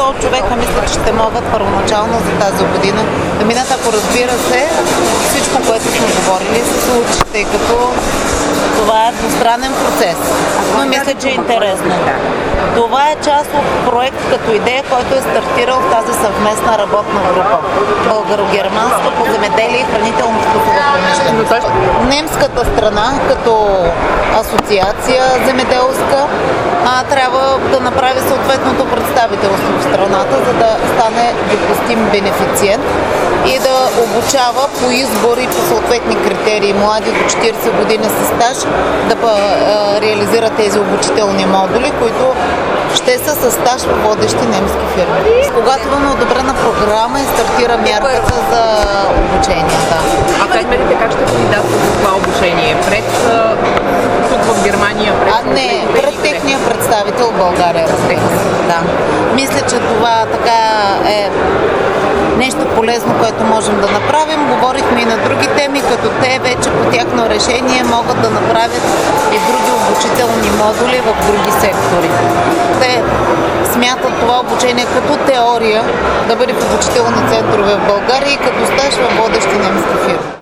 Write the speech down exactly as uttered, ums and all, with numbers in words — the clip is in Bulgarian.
сто човека мисля, че ще могат първоначално за тази година да минат, ако разбира се, всичко, което сме говорили, се случи, тъй като това е двустранен процес. Но мисля, че е интересно. Това е част от проект като идея, който е стартирал в тази съвместна работна група. Българо-германска по земеделие и хранително-вкусова промишленост. Немската страна като асоциация земеделска а, трябва да направи съответното представителство в страната, за да стане допустим бенефициент и да обучава по избор и по съответни критерии млади до четиридесет години със стаж да а, реализира тези обучителни модули, които ще са със стаж в водещи немски фирми. Когато имаме одобрена програма и стартира мярката за обучение. Да. А фермерите как ще кандидатстват за това обучение? Пред тук в Германия? Пред а не, пред техния представител в България, разбира се. Да. Мисля, че това така е нещо полезно, което можем да направим. Говорихме и на други теми, като те вече по тяхно решение могат да направят и други обучителни модули в други сектори. Те смятат това обучение като теория да бъде в обучителни центрове в България и като стаж в водещи немски фирми.